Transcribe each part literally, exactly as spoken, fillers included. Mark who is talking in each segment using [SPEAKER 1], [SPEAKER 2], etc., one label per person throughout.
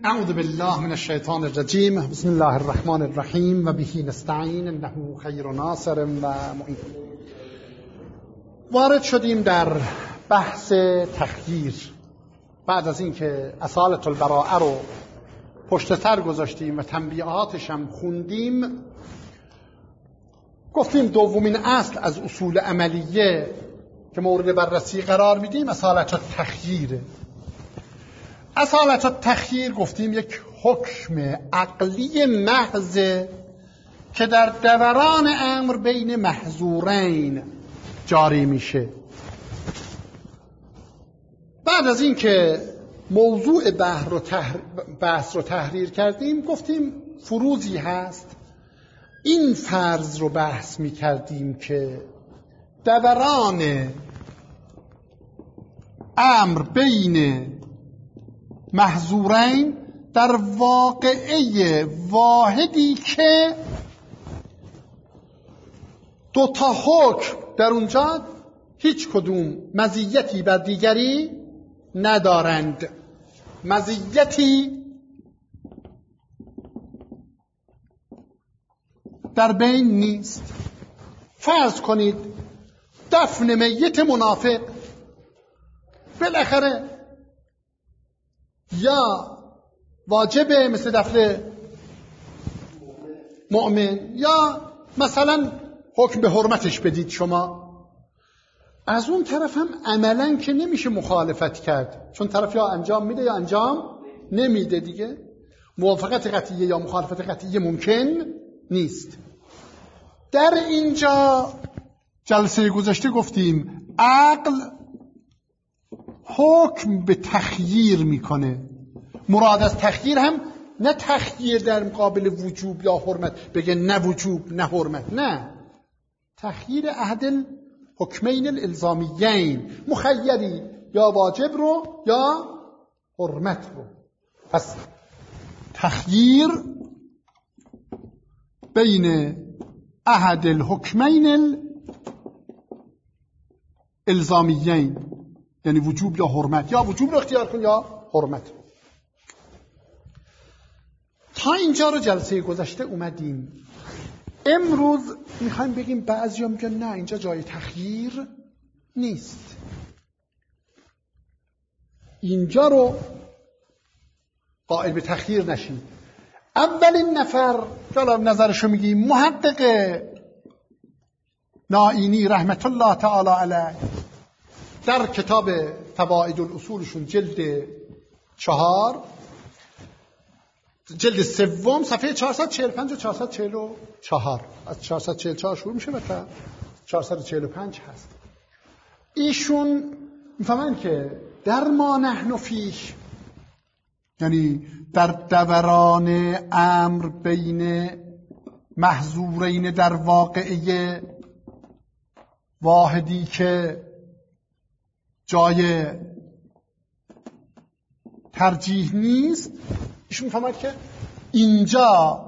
[SPEAKER 1] اعوذ بالله من الشیطان الرجیم. بسم الله الرحمن الرحیم و به نستعین انه خیر ناصر و معین. وارد شدیم در بحث تخییر. بعد از اینکه اصالة البراءه رو پشت سر گذاشتیم و تنبیهاتش هم خوندیم، گفتیم دومین اصل از اصول عملیه که مورد بررسی قرار میدیم اصالة التخییره. اصالة التخییر گفتیم یک حکم عقلی محض که در دوران امر بین محظورین جاری میشه. بعد از این که موضوع بحث رو, تحر... بحث رو تحریر کردیم، گفتیم فروضی هست. این فرض رو بحث میکردیم که دوران امر بین محظورین در واقعه واحدی که دو تا حکم در اونجا هیچ کدوم مزیتی بر دیگری ندارند، مزیتی در بین نیست. فرض کنید دفن میت منافق بالاخره یا واجبه مثل دفن مؤمن، یا مثلا حکم به حرمتش بدید شما. از اون طرف هم عملا که نمیشه مخالفت کرد، چون طرف یا انجام میده یا انجام نمیده دیگه. موافقت قطعیه یا مخالفت قطعیه ممکن نیست. در اینجا جلسه گذشته گفتیم عقل حکم به تخییر میکنه. مراد از تخییر هم نه تخییر در مقابل وجوب یا حرمت، بگه نه وجوب نه حرمت، نه، تخییر احد الحکمین الالزامیین، مخیری یا واجب رو یا حرمت رو. پس تخییر بین احد الحکمین الالزامیین، یعنی وجوب یا حرمت، یا وجوب رو اختیار کن یا حرمت. تا اینجا رو جلسه گذشته اومدیم. امروز میخوایم بگیم بعضیا میگن نه اینجا جای تخییر نیست. اینجا رو قائل به تخییر نشید. اولین نفر که نظرشو میگیم محقق نائینی رحمت الله تعالی علیه در کتاب فوائد الاصولشون جلد چهار، جلد سوم، صفحه چهارصد و چهل و پنج و چهارصد و چهل و چهار، از چهارصد و چهل و چهار شروع میشه و تا چهارصد و چهل و پنج هست. ایشون میفهمن که در ما نحن فیش، یعنی در دوران امر بین محظورین در واقعه واحدی که جای ترجیح نیست، ایشون میفهمد که اینجا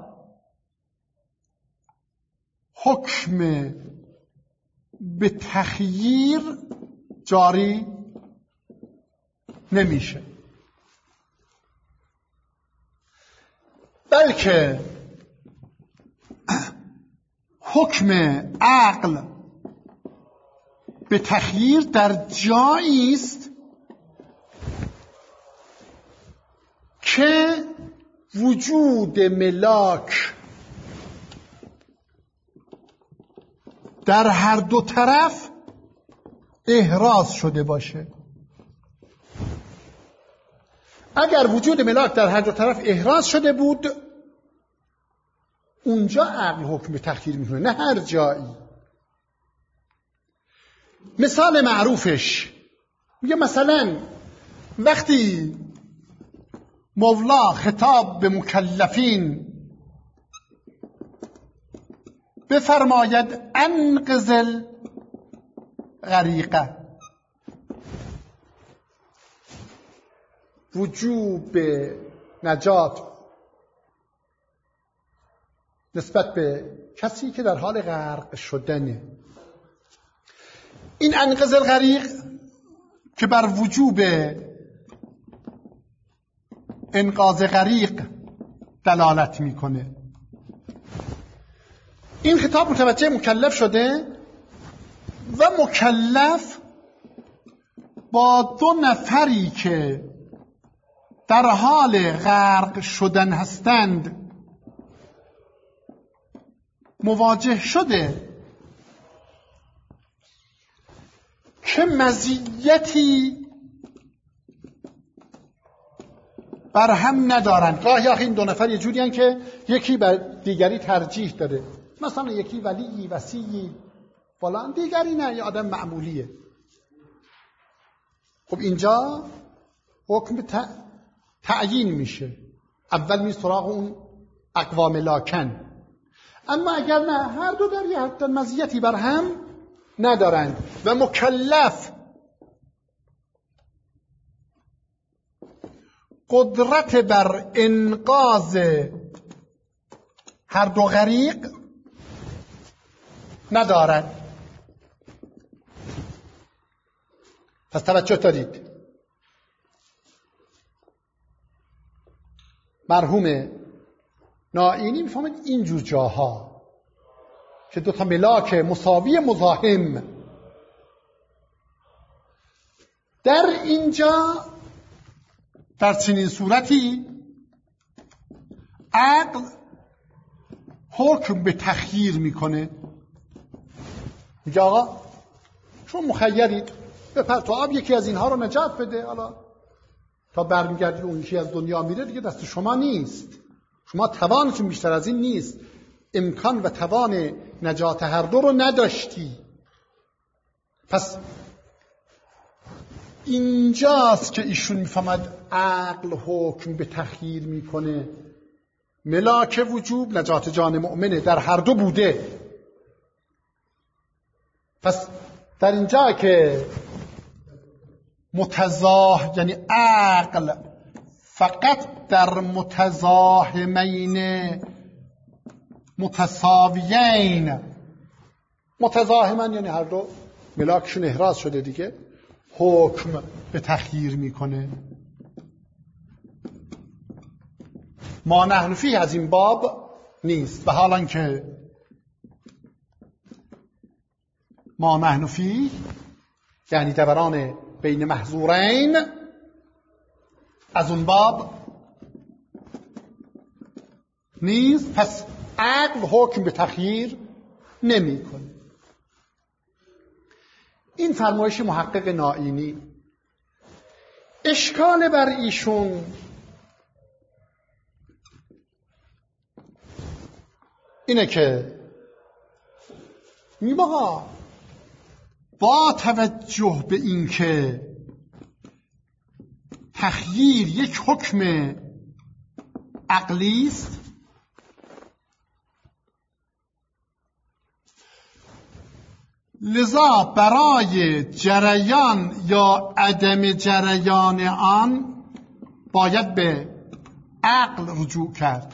[SPEAKER 1] حکم به تخییر جاری نمیشه، بلکه حکم عقل به تخییر در جایی است که وجود ملاک در هر دو طرف احراز شده باشه. اگر وجود ملاک در هر دو طرف احراز شده بود، اونجا عقل حکم به تخییر میکنه، نه هر جایی. مثال معروفش میگه مثلا وقتی مولا خطاب به مکلفین بفرماید انقذ الغریقه، وجوب نجات نسبت به کسی که در حال غرق شدنه. این انقذ الغریق که بر وجوب انقاذ غریق دلالت میکنه. این خطاب متوجه مکلف شده و مکلف با دو نفری که در حال غرق شدن هستند مواجه شده که مزیتی بر هم ندارند. گاهی آخه این دو نفر یه جوری هستند که یکی بر دیگری ترجیح داره، مثلا یکی ولی وصی فلان، دیگری نه، یه آدم معمولیه. خب اینجا حکم تعیین میشه، اول می سراغ اون اقوام لاکن. اما اگر نه، هر دو در یه حد مزیتی بر هم ندارند و مکلف قدرت بر انقاذ هر دو غریق ندارد. پس توجه دارید، مرحوم نائینی میفهمد اینجور جاها که دو تا ملاک مساوی مزاحم در اینجا در چنین صورتی عقل حکم به تخییر میکنه، میگه آقا شما مخیرید، بپر تو آب یکی از اینها رو نجات بده، حالا تا برمیگردی اون یکی از دنیا میره دیگه دست شما نیست، شما توانتون بیشتر از این نیست، امکان و توان نجات هر دو رو نداشتی. پس اینجاست که ایشون میفهمد عقل حکم به تخییر میکنه. ملاک وجوب نجات جان مؤمنه، در هر دو بوده. پس در اینجا که متزاح یعنی عقل فقط در متزاحمین متساویین، متزاحمن یعنی هر دو ملاکشون احراز شده دیگه، حکم به تخییر میکنه. ما نحن فیه از این باب نیست و حالا که ما نحن فیه یعنی دوران بین محظورین، از اون باب نیست. پس عقل حکم به تخییر نمی کنه. این فرمایش محقق نائینی. اشکال بر ایشون اینه که میبقا با توجه به این که تخییر یک حکم عقلی است، لذا برای جریان یا عدم جریان آن باید به عقل رجوع کرد.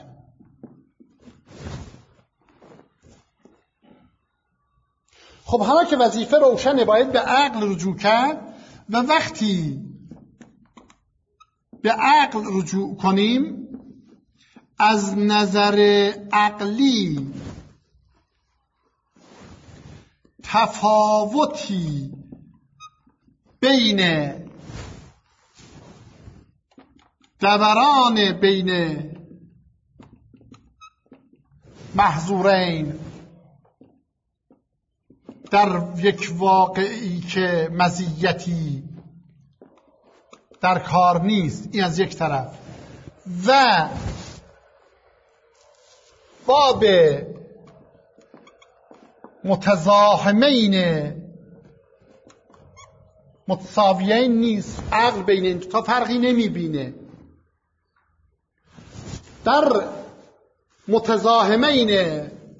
[SPEAKER 1] خب حالا که وظیفه روشنه باید به عقل رجوع کرد و وقتی به عقل رجوع کنیم از نظر عقلی تفاوتی بین دوران بین محظورین در یک واقعی که مزیتی در کار نیست، این از یک طرف، و باب متزاحمین متساویین نیست، عقل بین این تا فرقی نمی بینه. در متزاحمین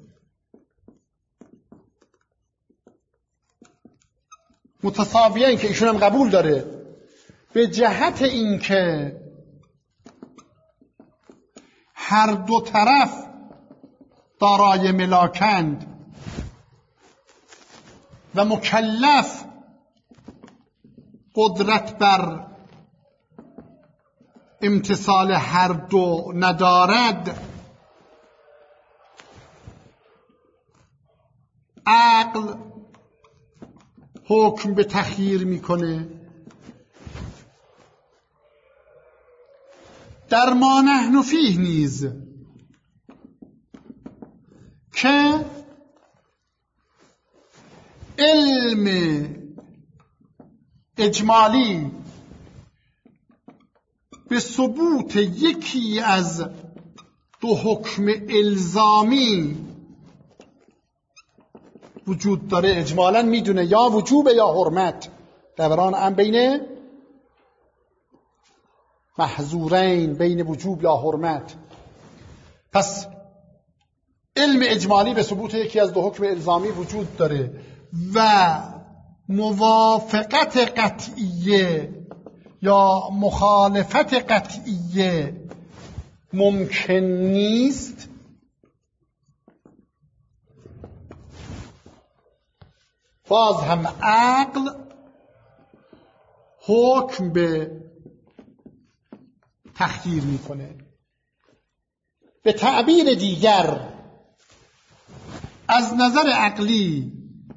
[SPEAKER 1] متساویین که ایشون هم قبول داره، به جهت اینکه هر دو طرف دارای ملاکند و مکلف قدرت بر امتصال هر دو ندارد، عقل حکم به تخییر میکنه. در ما نحن فیه نیز که علم اجمالی به ثبوت یکی از دو حکم الزامی وجود داره، اجمالاً میدونه یا وجوب یا حرمت، دوران هم بین محظورین، بین وجوب یا حرمت. پس علم اجمالی به ثبوت یکی از دو حکم الزامی وجود داره و موافقت قطعیه یا مخالفت قطعیه ممکن نیست. باز هم عقل حکم به تخییر میکنه. به تعبیر دیگر، از نظر عقلی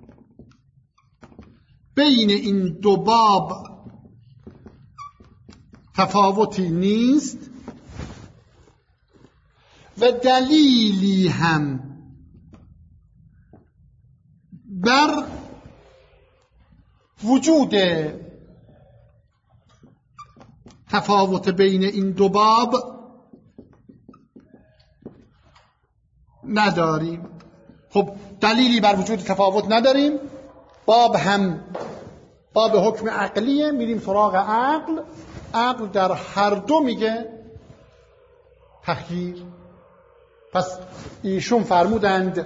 [SPEAKER 1] بین این دو باب تفاوتی نیست و دلیلی هم بر وجود تفاوت بین این دو باب نداریم. خب دلیلی بر وجود تفاوت نداریم، باب هم باب حکم عقلیه، میریم سراغ عقل. عقل در هر دو میگه تخییر. پس ایشون فرمودند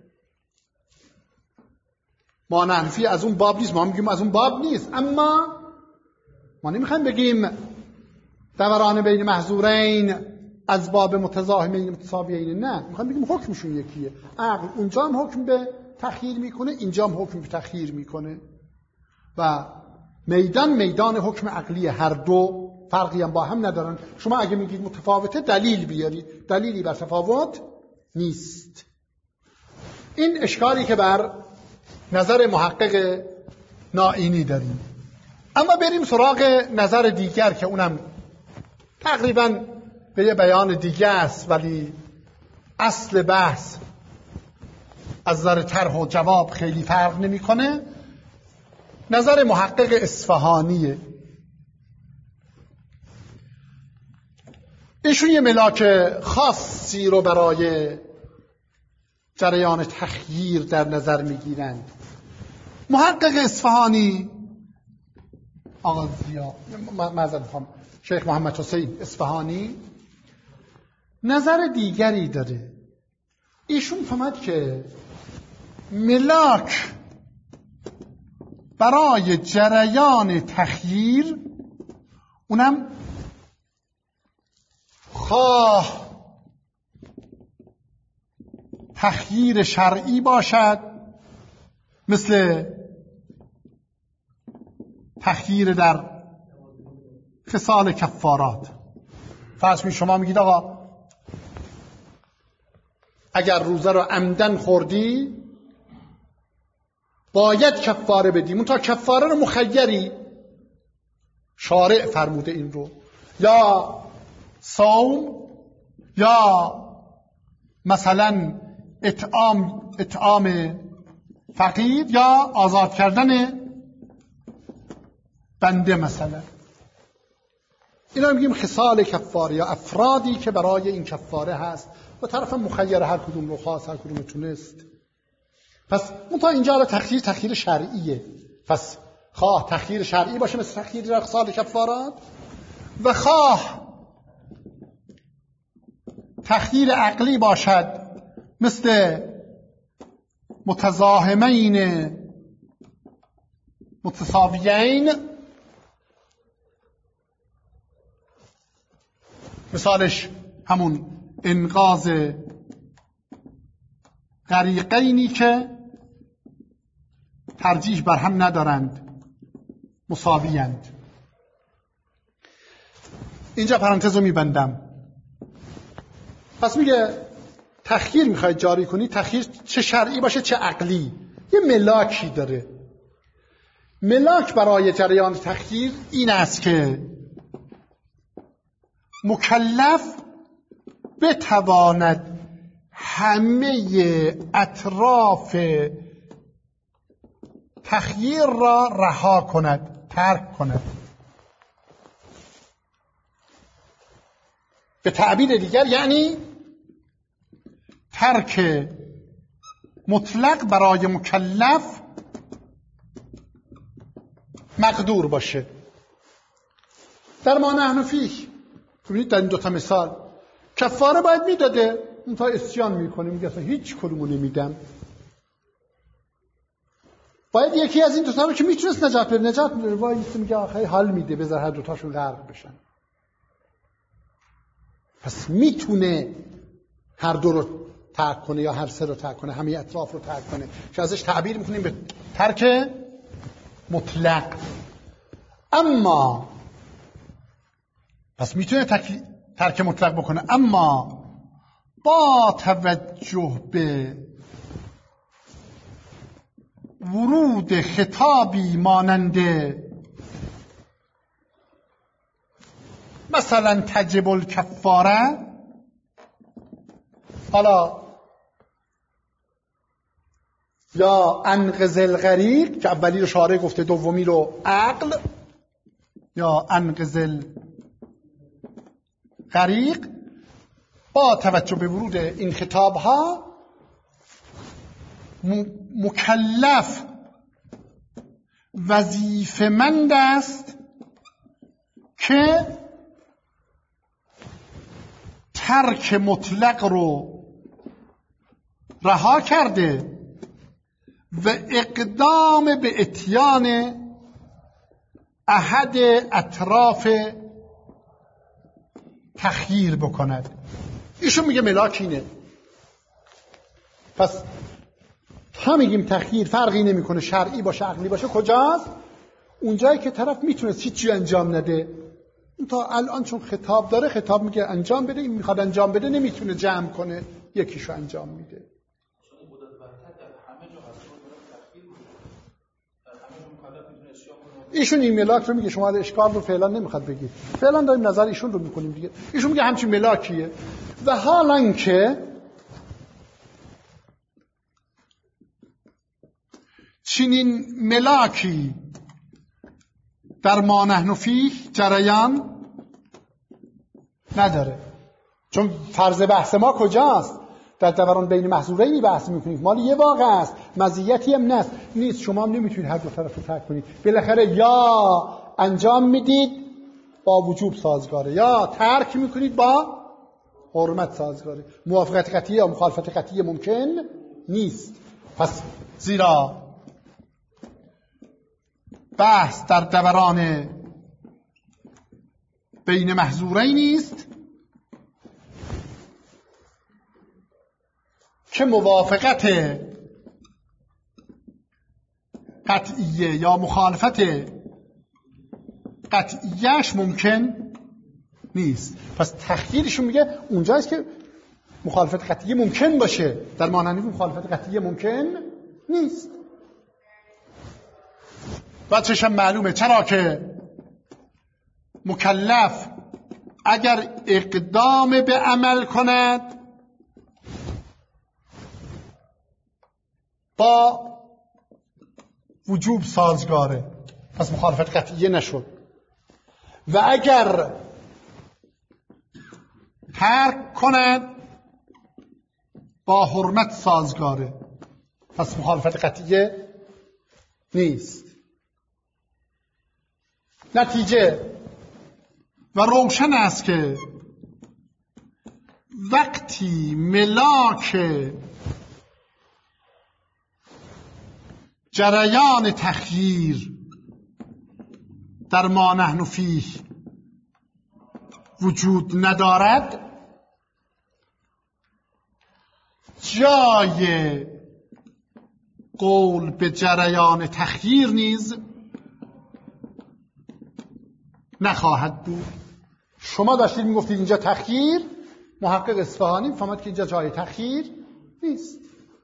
[SPEAKER 1] ما نحنفی از اون باب نیست، ما میگیم از اون باب نیست، اما ما نمیخوایم بگیم دوران بین محظورین از باب متزاحمین متساویین، نه، میخوایم بگیم حکمشون یکیه. عقل اونجا هم حکم به تخییر میکنه، اینجا هم حکم به تخییر میکنه و میدان میدان حکم عقلی، هر دو فرقی هم با هم ندارن. شما اگه میگید متفاوته دلیل بیارید، دلیلی بر تفاوت نیست. این اشکالی که بر نظر محقق نائینی داریم. اما بریم سراغ نظر دیگر که اونم تقریباً به یه بیان دیگه است، ولی اصل بحث از نظر طرح و جواب خیلی فرق نمی‌کنه. نظر محقق اصفهانیه. ایشون یه ملاک خاصی رو برای جریان تخییر در نظر میگیرند. محقق اصفهانی آقا زیا معذرت میخوام شیخ محمد حسین اصفهانی نظر دیگری داره. ایشون فهمد که ملاک برای جریان تخییر، اونم خواه تخییر شرعی باشد، مثل تخییر در خصال کفارات. فرض می شما میگید آقا اگر روزه رو عمدن خوردی باید کفاره بدیم، اون تا کفاره رو مخیری، شارع فرموده این رو، یا صوم یا مثلا اطعام اطعام فقیر یا آزاد کردن بنده مثلا. اینا میگیم خصال کفاره یا افرادی که برای این کفاره هست و طرف مخیر هر کدوم رو خواست هر کدوم تونست. پس اون تا اینجا الان تخییر تخییر شرعیه. پس خواه تخییر شرعی باشه مثل تخییر در خصال کفارات و خواه تخییر عقلی باشد مثل متزاحمین متساویین. مثالش همون انقاذ غریقینی که ترجیح بر هم ندارند، مساویند. اینجا پرانتز رو میبندم. پس میگه تخییر میخواید جاری کنی، تخییر چه شرعی باشه چه عقلی، یه ملاکی داره. ملاک برای جریان تخییر این است که مکلف بتواند همه اطراف تخییر را رها کند، ترک کند. به تعبیر دیگر یعنی ترک مطلق برای مکلف مقدور باشه. در ما نحن فیه ببینید در این دوتا مثال کفاره باید میداده، اون تا اسیان میکنه میگه اصلا هیچ کدومو نمیدم. باید یکی از این دوتا رو که میتونست نجات بده نجات میده، وایس میگه آخه حال میده بذار هر دوتاشون غرق بشن. پس میتونه هر دو رو ترک کنه یا هر سه رو ترک کنه، همه اطراف رو ترک کنه که ازش تعبیر میکنیم به ترک مطلق. اما پس میتونه ترک, ترک مطلق بکنه، اما با توجه به ورود خطابی ماننده مثلا تجب الکفاره، حالا یا انقذ الغریق که اولی رو شارع گفته دومی رو عقل، یا انقذ الغریق، با توجه به ورود این خطاب ها مکلف وظیفه‌مند است که ترک مطلق رو رها کرده و اقدام به اتیان احد اطراف تخییر بکند. ایشون میگه ملاک اینه. پس تا میگیم تخییر فرقی نمیکنه شرعی باشه عقلی باشه کجاست؟ اونجایی که طرف میتونه هیچی انجام نده. اون تا الان چون خطاب داره خطاب میگه انجام بده، این میخواد انجام بده نمیتونه جمع کنه یکیشو انجام میده. ایشون این ملاک رو میگه، شما اشکال رو فعلا نمیخواد بگید، فعلا داریم نظر ایشون رو میکنیم دیگه. ایشون میگه همچین ملاکیه. و حالا که چنین ملاکی در ما نحن فیه جریان نداره، چون فرض بحث ما کجاست؟ در دوران بین محظورینی بحث میکنید، مال یه واقع است، مزیتی هم نست نیست، شما هم نمیتونید هر دو طرف رو ترک کنید. بالاخره یا انجام میدید با وجوب سازگاره، یا ترک میکنید با حرمت سازگاره. موافقت قطعی یا مخالفت قطعی ممکن نیست. پس زیرا بحث در دوران بین محظورینی است که موافقت قطعیه یا مخالفت قطعیهش ممکن نیست. پس تخییرشون میگه اونجاست که مخالفت قطعیه ممکن باشه، در مانند مخالفت قطعیه ممکن نیست. بچه‌ش هم معلومه چرا که مکلف اگر اقدام به عمل کند با وجوب سازگاره، پس مخالفت قطعیه نشد. و اگر ترک کند با حرمت سازگاره، پس مخالفت قطعیه نیست. نتیجه و روشن است که وقتی ملاک جریان تخییر در ما نحن فیه وجود ندارد، جای قول به جریان تخییر نیز نخواهد بود. شما داشتید میگفتید اینجا تخییر، محقق اصفهانی فهمید که اینجا جای تخییر نیست.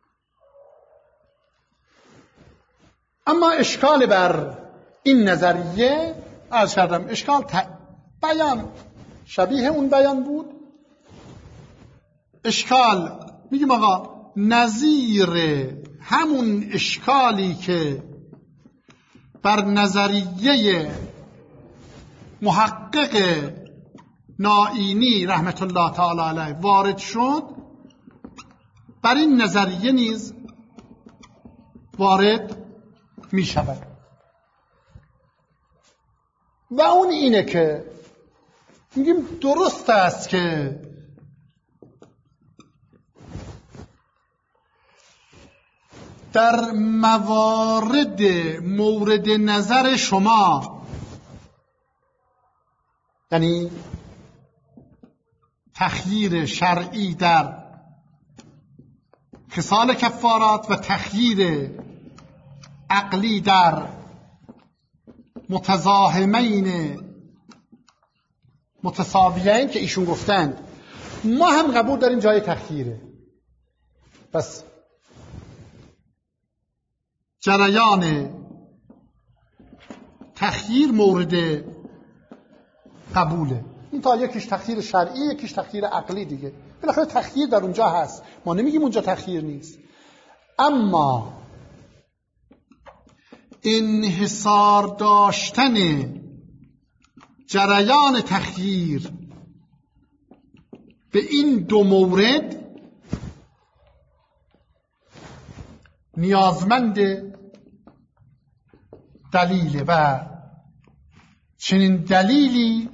[SPEAKER 1] اما اشکال بر این نظریه عرض کردم، اشکال ت... بیان شبیه اون بیان بود. اشکال میگیم آقا نظیر همون اشکالی که بر نظریه محقق نائینی رحمت الله تعالی علیه وارد شد، بر این نظریه نیز وارد می شود. و اون اینه که میگیم درست است که در موارد مورد نظر شما، یعنی تخییر شرعی در خصال کفارات و تخییر عقلی در متزاحمین متساویین که ایشون گفتند، ما هم قبول داریم جای تخییره. پس جریان تخییر مورد قبوله. این تا یکیش تخییر شرعی، یکیش تخییر عقلی دیگه. بالاخره تخییر در اونجا هست، ما نمیگیم اونجا تخییر نیست. اما انحصار داشتن جریان تخییر به این دو مورد نیازمند دلیله و چنین دلیلی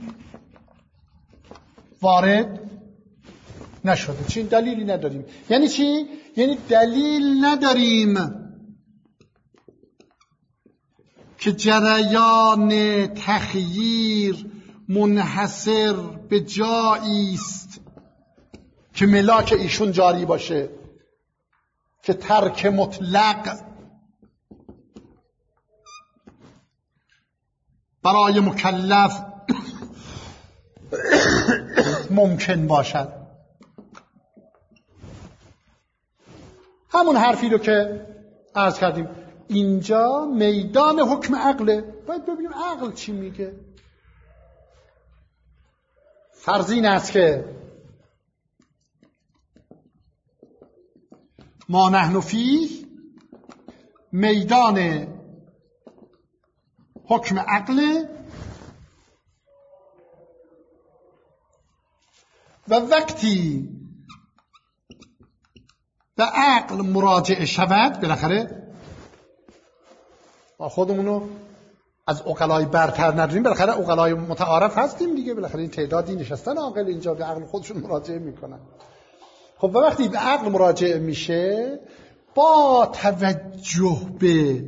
[SPEAKER 1] وارد نشده. چنین دلیلی نداریم. یعنی چی؟ یعنی دلیل نداریم که جریان تخییر منحصر به جایی است که ملاک ایشون جاری باشه، که ترک مطلق برای مکلف ممکن باشد. همون حرفی رو که عرض کردیم، اینجا میدان حکم عقله، باید ببینیم عقل چی میگه. فرض این است که ما نحن فیه میدان حکم عقله و وقتی به عقل مراجعه شود، بالاخره خودمونو از عقلای برتر نداریم، بالاخره عقلای متعارف هستیم دیگه، بالاخره این تعدادی نشستن عاقل اینجا به عقل خودشون مراجعه میکنن. خب و وقتی به عقل مراجعه میشه، با توجه به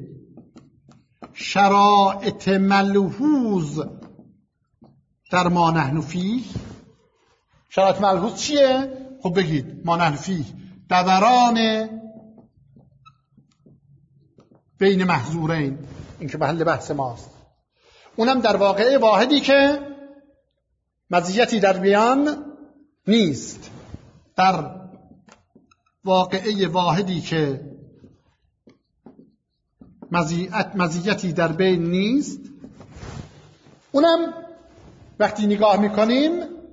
[SPEAKER 1] شرایط ملحوظ در ما نحن فیه. شرایط ملحوظ چیه؟ خب بگید. ما نحن فیه دوران بین محظورین، این که محل بحث ماست، اونم در واقعه واحدی که مزیتی در بیان نیست، در واقعه واحدی که مزیت مزیتی در بین نیست. اونم وقتی نگاه میکنیم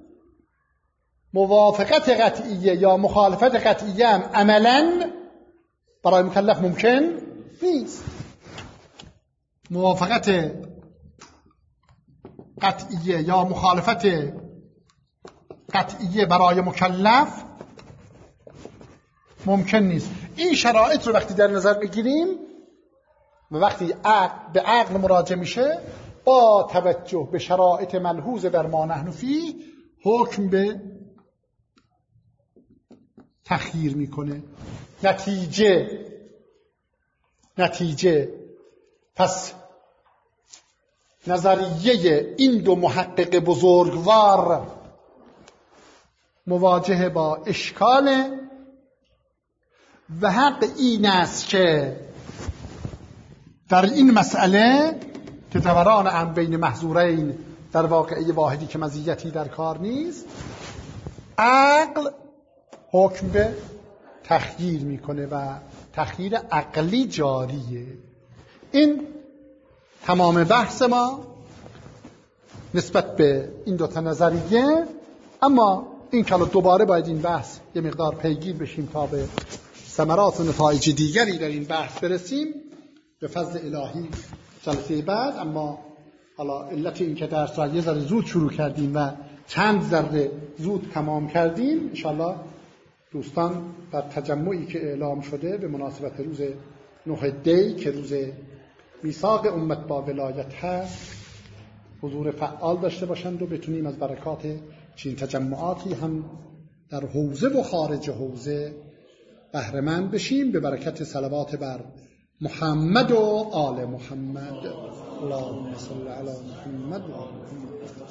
[SPEAKER 1] موافقت قطعیه یا مخالفت قطعیه هم عملاً برای مکلف ممکن نیست. موافقت قطعیه یا مخالفت قطعیه برای مکلف ممکن نیست. این شرایط رو وقتی در نظر بگیریم و وقتی عقل به عقل مراجعه میشه، با توجه به شرایط ملحوظ در ما نحن فیه حکم به تخییر میکنه. نتیجه نتیجه پس نظریه این دو محقق بزرگوار مواجه با اشکال و حق این است که در این مسئله که دوران هم بین محظورین در واقعه واحدی که مزیتی در کار نیست، عقل حکم به تخییر میکنه و تخییر عقلی جاریه. این تمام بحث ما نسبت به این دوتا نظریه. اما این کلو دوباره باید این بحث یه مقدار پیگیر بشیم تا به ثمرات و نتایج دیگری در این بحث برسیم به فضل الهی جلسه بعد. اما حالا علت این که درس را یه ذره زود شروع کردیم و چند ذره زود تمام کردیم، انشاءالله دوستان در تجمعی که اعلام شده به مناسبت روز نه دی که روز میثاق امت با ولایت هست حضور فعال داشته باشند و بتونیم از برکات چین تجمعاتی هم در حوزه و خارج حوزه بهره مند بشیم به برکت صلوات بر محمد و آل محمد. اللهم صل علی محمد و آل محمد.